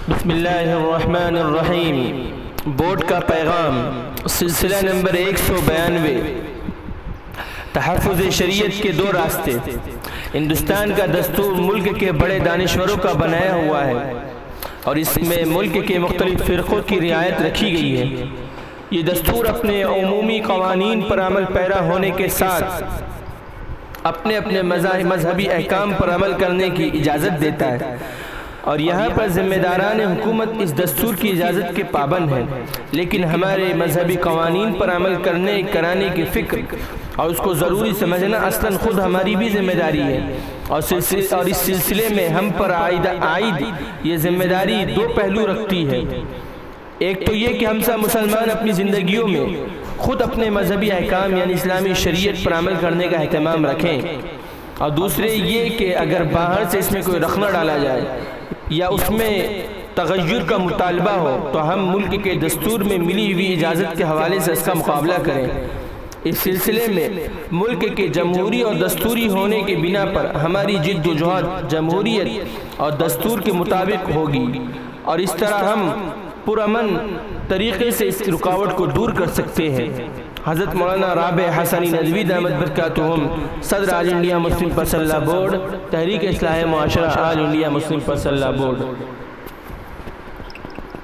بسم اللہ الرحمن الرحیم۔ بورڈ کا پیغام، سلسلہ نمبر 192، تحفظ شریعت کے دو راستے۔ ہندوستان کا دستور ملک کے بڑے دانشوروں کا بنایا ہوا ہے اور اس میں ملک کے مختلف فرقوں کی رعایت رکھی گئی ہے۔ یہ دستور اپنے عمومی قوانین پر عمل پیرا ہونے کے ساتھ اپنے مذہبی احکام پر عمل کرنے کی اجازت دیتا ہے، اور یہاں پر ذمہ داران حکومت اس دستور کی اجازت کے پابند ہیں، لیکن ہمارے مذہبی قوانین پر عمل کرانے کی فکر اور اس کو ضروری سمجھنا اصلاً خود ہماری بھی ذمہ داری ہے، اور اس سلسلے میں ہم پر عائد یہ ذمہ داری دو پہلو رکھتی ہے۔ ایک تو یہ کہ ہم سب مسلمان اپنی زندگیوں میں خود اپنے مذہبی احکام یعنی اسلامی شریعت پر عمل کرنے کا اہتمام رکھیں، اور دوسرے یہ کہ اگر باہر سے اس میں کوئی رخ نہ ڈالا جائے یا اس میں تغیر کا مطالبہ ہو تو ہم ملک کے دستور میں ملی ہوئی اجازت کے حوالے سے اس کا مقابلہ کریں۔ اس سلسلے میں ملک کے جمہوری اور دستوری ہونے کے بنا پر ہماری جد و جہد جمہوریت اور دستور کے مطابق ہوگی، اور اس طرح ہم پرامن طریقے سے اس رکاوٹ کو دور کر سکتے ہیں۔ حضرت مولانا رابع حسنی ندوی دامت برکاتہم، صدر all India Muslim personal law board, تحریک اصلاح معاشرہ all India Muslim personal law board.